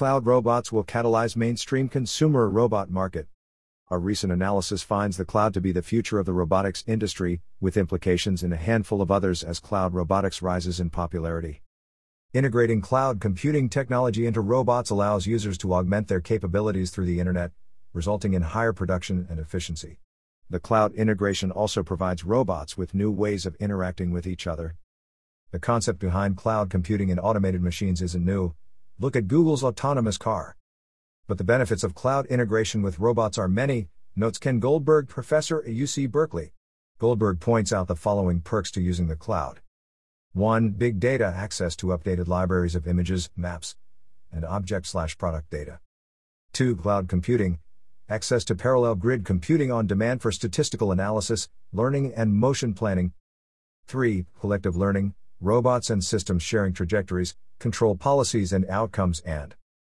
cloud robots will catalyze mainstream consumer robot market. A recent analysis finds the cloud to be the future of the robotics industry, with implications in a handful of others as cloud robotics rises in popularity. Integrating cloud computing technology into robots allows users to augment their capabilities through the internet, resulting in higher production and efficiency. The cloud integration also provides robots with new ways of interacting with each other. The concept behind cloud computing in automated machines isn't new. Look at Google's autonomous car. But the benefits of cloud integration with robots are many, notes Ken Goldberg, professor at UC Berkeley. Goldberg points out the following perks to using the cloud. 1. Big data access to updated libraries of images, maps, and object/product data. 2. Cloud computing access to parallel grid computing on demand for statistical analysis, learning and motion planning. 3. Collective learning, robots and systems sharing trajectories, control policies and outcomes. And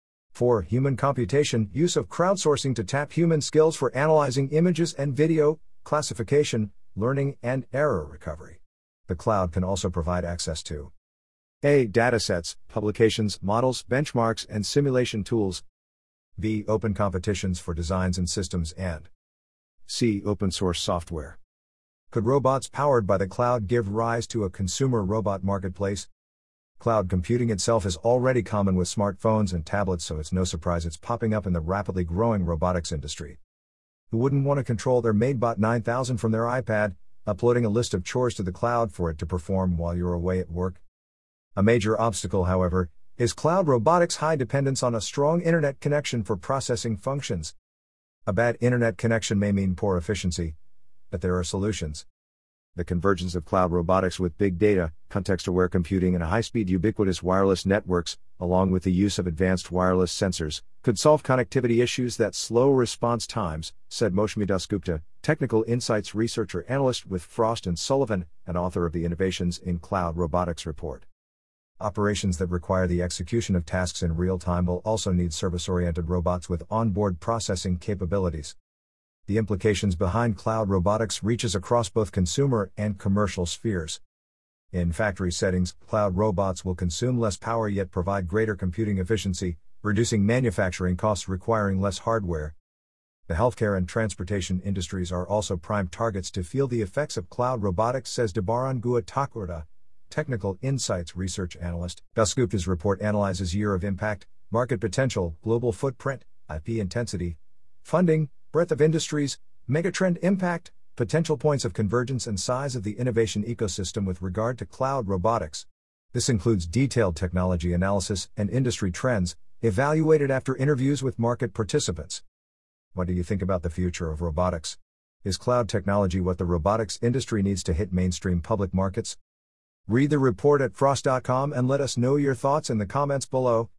4. Human computation, use of crowdsourcing to tap human skills for analyzing images and video, classification, learning, and error recovery. The cloud can also provide access to A. Datasets, publications, models, benchmarks, and simulation tools. B. Open competitions for designs and systems. And C. Open source software. Could robots powered by the cloud give rise to a consumer robot marketplace? Cloud computing itself is already common with smartphones and tablets, so it's no surprise it's popping up in the rapidly growing robotics industry. Who wouldn't want to control their MadeBot 9000 from their iPad, uploading a list of chores to the cloud for it to perform while you're away at work? A major obstacle, however, is cloud robotics' high dependence on a strong internet connection for processing functions. A bad internet connection may mean poor efficiency, but there are solutions. The convergence of cloud robotics with big data, context-aware computing, and high-speed ubiquitous wireless networks, along with the use of advanced wireless sensors, could solve connectivity issues that slow response times, said Moushami Dasgupta, technical insights researcher analyst with Frost & Sullivan, and author of the Innovations in Cloud Robotics report. Operations that require the execution of tasks in real time will also need service-oriented robots with onboard processing capabilities. The implications behind cloud robotics reaches across both consumer and commercial spheres. In factory settings, cloud robots will consume less power yet provide greater computing efficiency, reducing manufacturing costs requiring less hardware. The healthcare and transportation industries are also prime targets to feel the effects of cloud robotics, says Debaran Guatakurta, technical insights research analyst. Dasgupta's report analyzes year of impact, market potential, global footprint, IP intensity, funding, breadth of industries, megatrend impact, potential points of convergence, and size of the innovation ecosystem with regard to cloud robotics. This includes detailed technology analysis and industry trends, evaluated after interviews with market participants. What do you think about the future of robotics? Is cloud technology what the robotics industry needs to hit mainstream public markets? Read the report at frost.com and let us know your thoughts in the comments below.